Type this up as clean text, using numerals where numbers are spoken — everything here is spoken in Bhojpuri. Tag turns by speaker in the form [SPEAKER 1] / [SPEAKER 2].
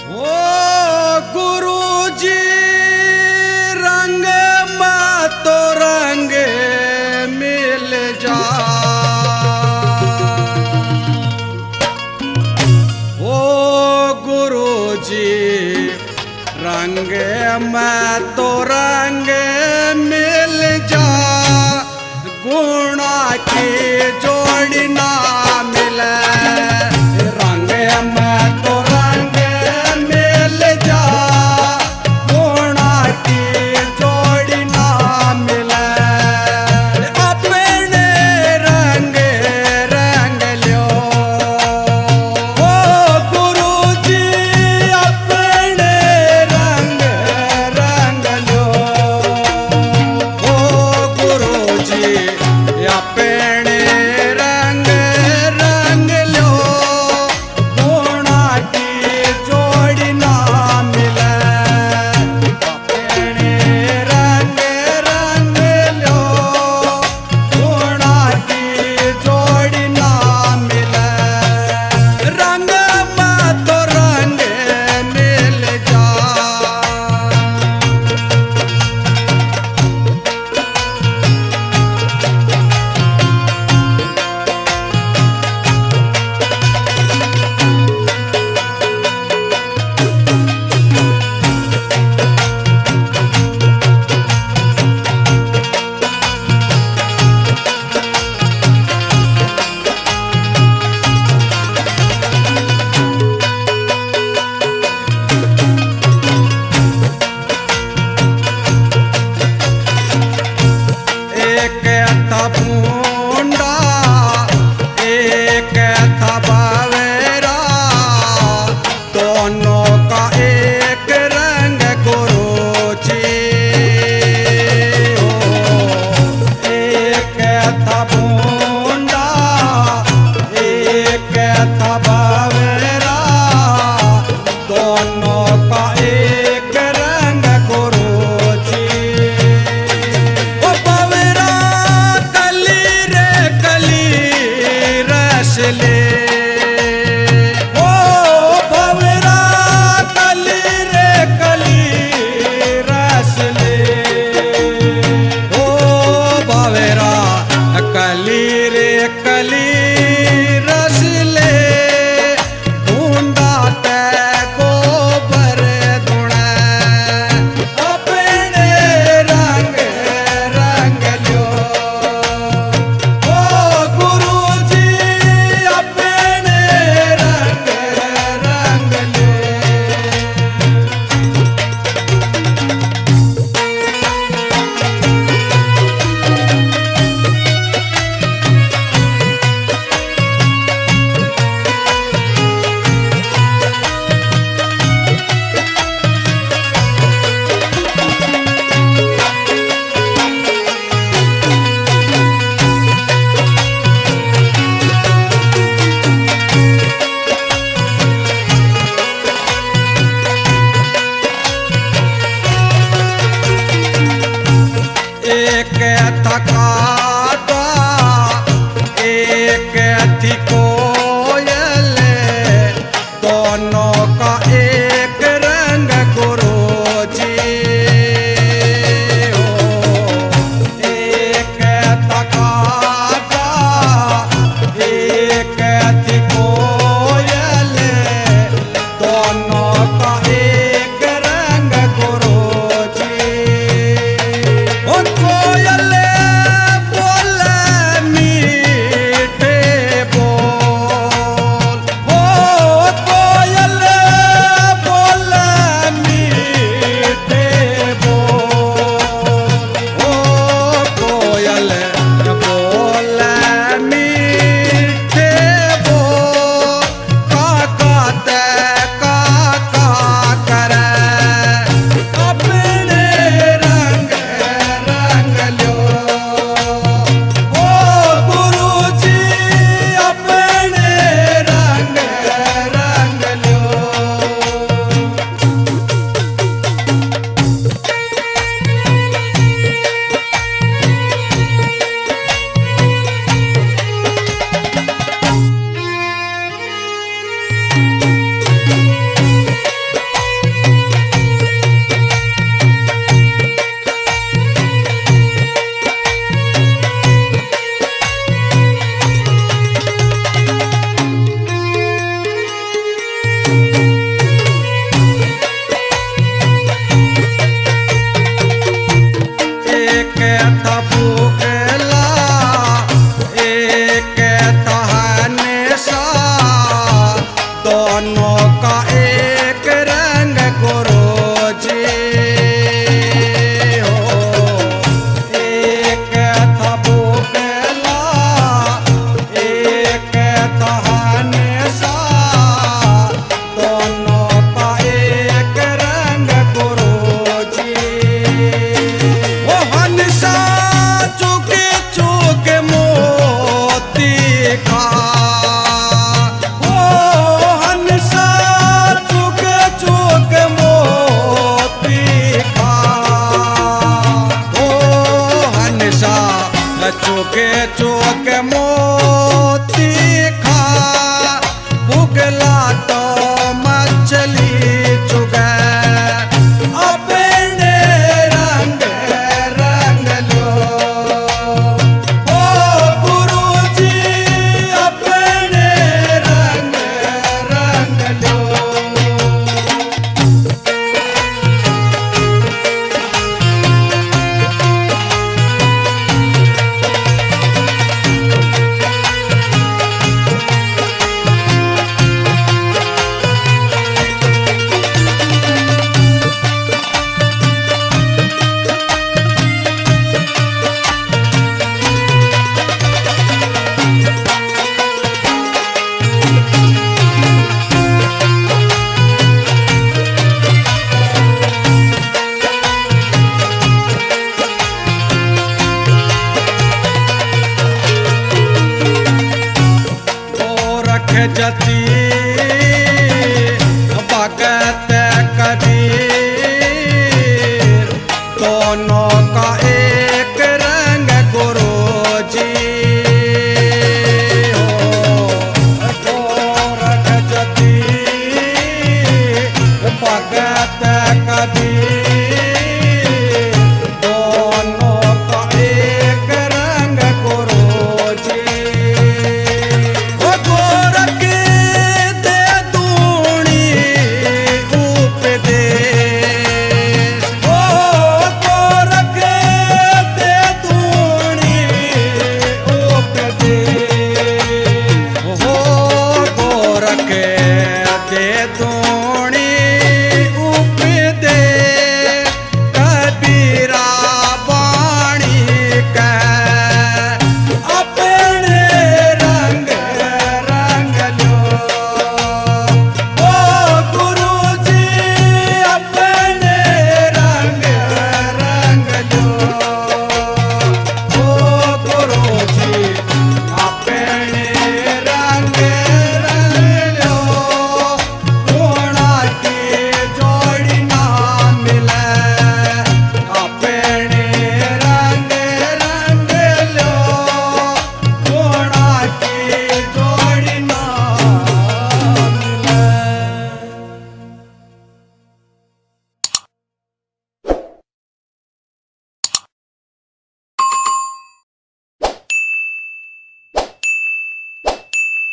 [SPEAKER 1] ओ गुरुजी रंग में तो रंग मिल जा। ओ गुरुजी रंग में तो रंग मिल जा। गुणा की जोड़ी ना मिले। रंग में तो रंग मिल जा। गुणा की जोड़ी ना मिले। अपने रंग रंग लो। ओ गुरुजी अपने रंग रंग लो। ओ गुरुजी अपने रंग रंग लो। गुणा की जोड़ी ना मिले। अपने रंग रंग लो। गुणा की जोड़ी ना मिले। रंग में तो रंग मिल जा। एक था भूंडा एक था बावेरा। दोनों का एक रंग गुरुजी। एक था भूंडा एक था बावेरा। दोनों का एक रंग गुरुजी। ओ बावेरा कली रे कली रस ले। ओ बावेरा कली रे कली रस ले। ओ बावेरा कली रे कली रस ले। ढूंढा ते गोबर धुणे। अपने रंग रंग लो। ओ गुरुजी अपने रंग रंग लो। एक था काटा एक थी कोयल। दोनों का एक रंग गुरुजी। एक था काटा एक थी कोयल। दोनों का एक रंग गुरुजी। ओ कोयल बोले मीठे बोल। ओ कोयल बोले मीठे बोल। ओ कोयल बोले मीठे बोल। काका ते काका करे। अपने रंग रंग लो। ओ गुरुजी अपने रंग रंग लो। जती